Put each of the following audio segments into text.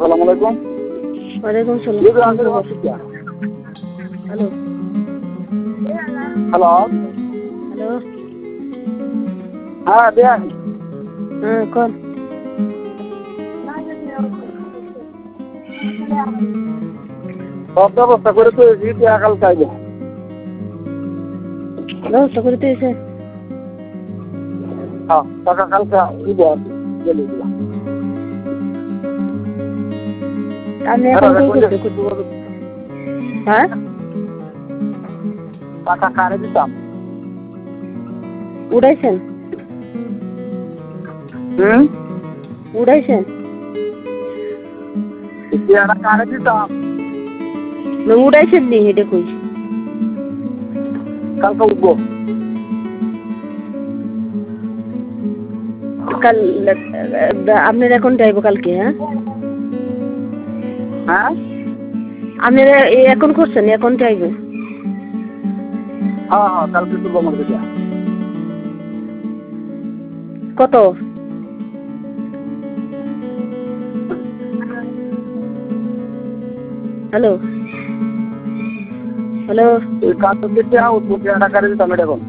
আসসালামু আলাইকুম। ওয়ালাইকুম সালাম। জি আমাদের অফিসে। Hello hello. হ্যালো। হ্যাঁ দেন। হ্যাঁ কোন সব ব্যবস্থা করে তো দিতে আকাল চাইবে। ব্যবস্থা করে দিয়েছে? হ্যাঁ টাকা কালকে দিব গেলে দিলাম। আমি এখন কই করতে হ্যাঁ টাকা কারে দিতাম? উড়াইছেন? উড়াইছেন? টাকা কারে দিতাম? না উড়াইছেন নি এটা কই? কালকে উঠবো। কাল আপনার অ্যাকাউন্টে আইব কালকে? হ্যাঁ হ্যাঁ আপনারা এই অ্যাকাউন্ট করছেন, অ্যাকাউন্টে আইব? হ্যাঁ হ্যাঁ কালকে তুলবো আমার কাছে। কত? Hello hello. এই কাজ করতে উঠবো টাকা কারে দিতাম এটা এখন?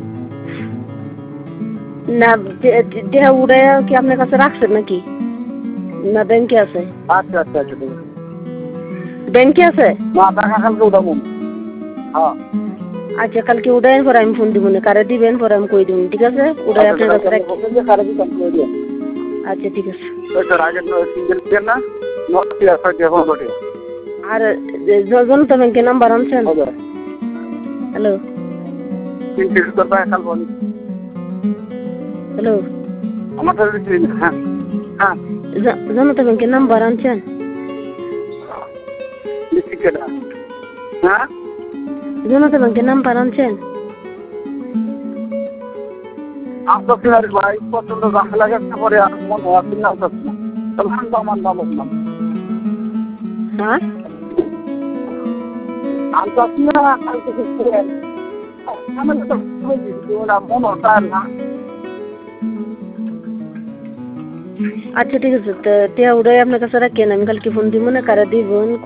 না দেহা উড়াইয়া কি আপনার কাছে রাখছেন নাকি, না ব্যাংকে আছে? আচ্ছা আচ্ছা আচ্ছা ঠিক আছে। ব্যাংকে আছে? না টাকা কালকে উঠাবো। হ্যাঁ আচ্ছা কালকে উড়াইয়ের পরে আমি ফোন দিব না, কারে দিবেন পরে আমি কই দিব, ঠিক আছে? উড়াই আপনার কাছে রাখি। কারে দিতাম করে দিও। আচ্ছা ঠিক আছে। স্যার আগে সিঙ্গেল দেন না নটি আছে এখন বটে। আর জনতা ব্যাংকের নাম্বার আনছেন? হবে। হ্যালো 300 টাকা কাল বলি। হ্যালো। আমার কাছে দিন। হ্যাঁ হ্যাঁ জনতা ব্যাংকের নাম্বার আনছেন? লিখিকেটা। হ্যাঁ জনতা ব্যাংকের নাম্বার আনছেন? আপনার ভাই পছন্দ জানা লাগে পরে আর মন হওয়ার না হচ্ছে না। তখন দামান দাম না। হ্যাঁ আমি তো না কালকে কিছু আমার তো মন হতা না। আচ্ছা ঠিক আছে, তো টিয়া উড়াই আপনার কাছে রাখেন, আমি কালকে ফোন দিব না, কারা দিবেন